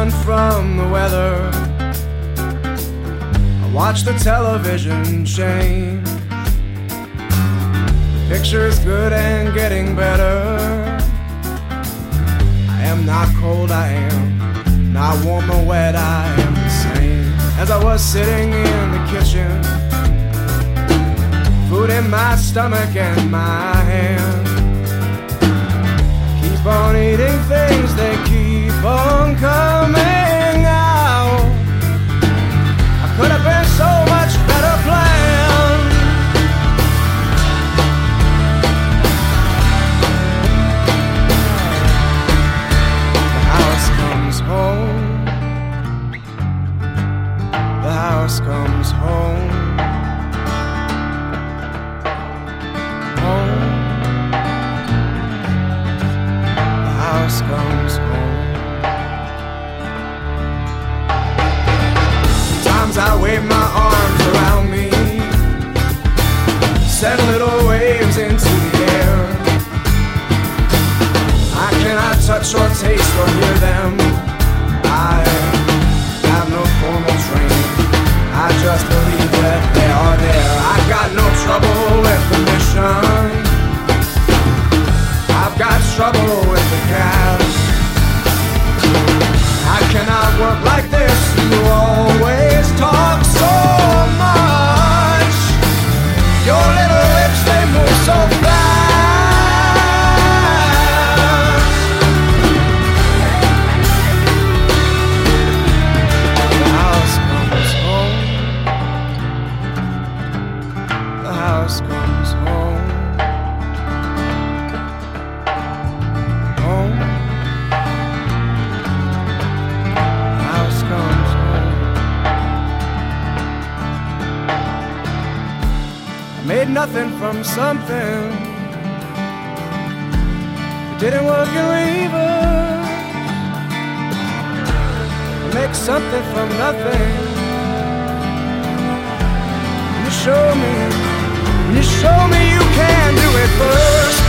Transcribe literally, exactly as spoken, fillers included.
run from the weather. I watch the television change. The picture is good and getting better. I am not cold, I am not warm or wet, I am the same as I was sitting in the kitchen. Food in my stomach and my hand. Keep on eating things, they keep on coming out. I could have been so much better planned. The house comes home. The house comes home. Comes home. Sometimes I wave my arms around me, send little waves into the air. I cannot touch or taste or hear them. I have no formal training, I just believe that they are there. I've got no trouble with the mission, I've got trouble with the cash. I cannot work like this. You always talk so much. Your little lips, they move so fast. The house comes home. The house comes home. Made nothing from something. It didn't work in reverse. Make something from nothing. You show me, you show me you can do it first.